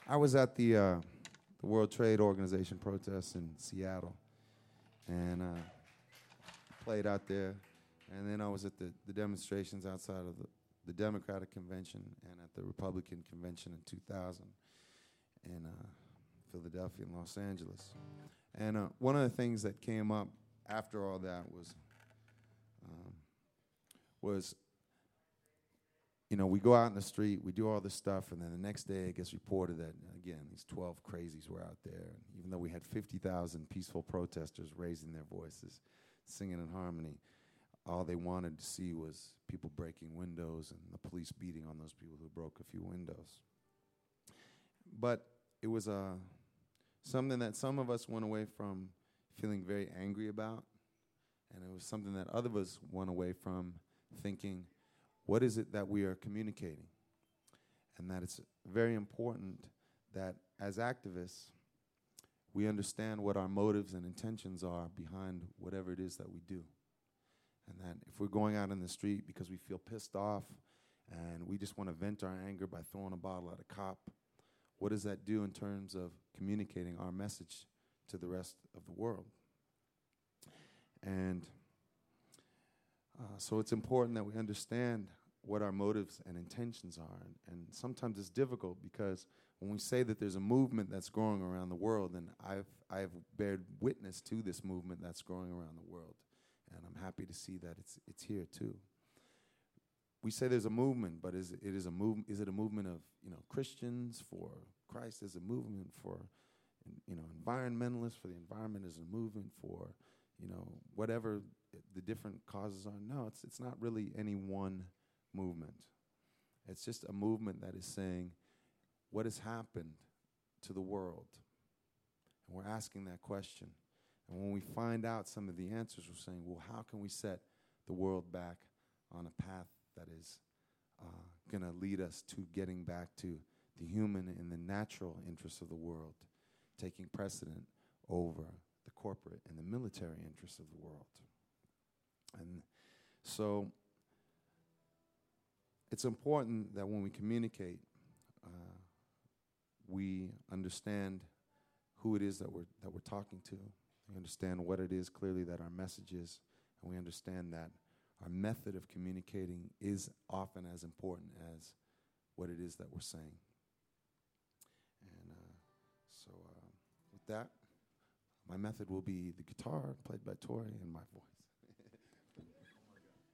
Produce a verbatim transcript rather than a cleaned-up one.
I was at the uh, the World Trade Organization protests in Seattle, and uh, played out there. And then I was at the, the demonstrations outside of the, the Democratic Convention and at the Republican Convention in two thousand in uh, Philadelphia and Los Angeles. And uh, one of the things that came up after all that was, um, was, you know, we go out in the street, we do all this stuff, and then the next day it gets reported that, again, these twelve crazies were out there. And even though we had fifty thousand peaceful protesters raising their voices, singing in harmony, all they wanted to see was people breaking windows and the police beating on those people who broke a few windows. But it was uh, something that some of us went away from feeling very angry about, and it was something that other of us went away from thinking, what is it that we are communicating? And that it's very important that as activists, we understand what our motives and intentions are behind whatever it is that we do. And that if we're going out in the street because we feel pissed off and we just want to vent our anger by throwing a bottle at a cop, what does that do in terms of communicating our message to the rest of the world? And uh, so it's important that we understand what our motives and intentions are. And, and sometimes it's difficult because when we say that there's a movement that's growing around the world, and I've, I've bared witness to this movement that's growing around the world, and I'm happy to see that it's it's here too. We say there's a movement, but is it is a move? Is it a movement of you know Christians for Christ? Is a movement for you know environmentalists for the environment? Is a movement for you know whatever the different causes are? No, it's it's not really any one movement. It's just a movement that is saying what has happened to the world, and we're asking that question. And when we find out some of the answers, we're saying, well, how can we set the world back on a path that is uh, going to lead us to getting back to the human and the natural interests of the world, taking precedent over the corporate and the military interests of the world. And so it's important that when we communicate, uh, we understand who it is that we're that we're talking to. We understand what it is clearly that our message is, and we understand that our method of communicating is often as important as what it is that we're saying. And uh, so uh, with that, my method will be the guitar played by Tori and my voice.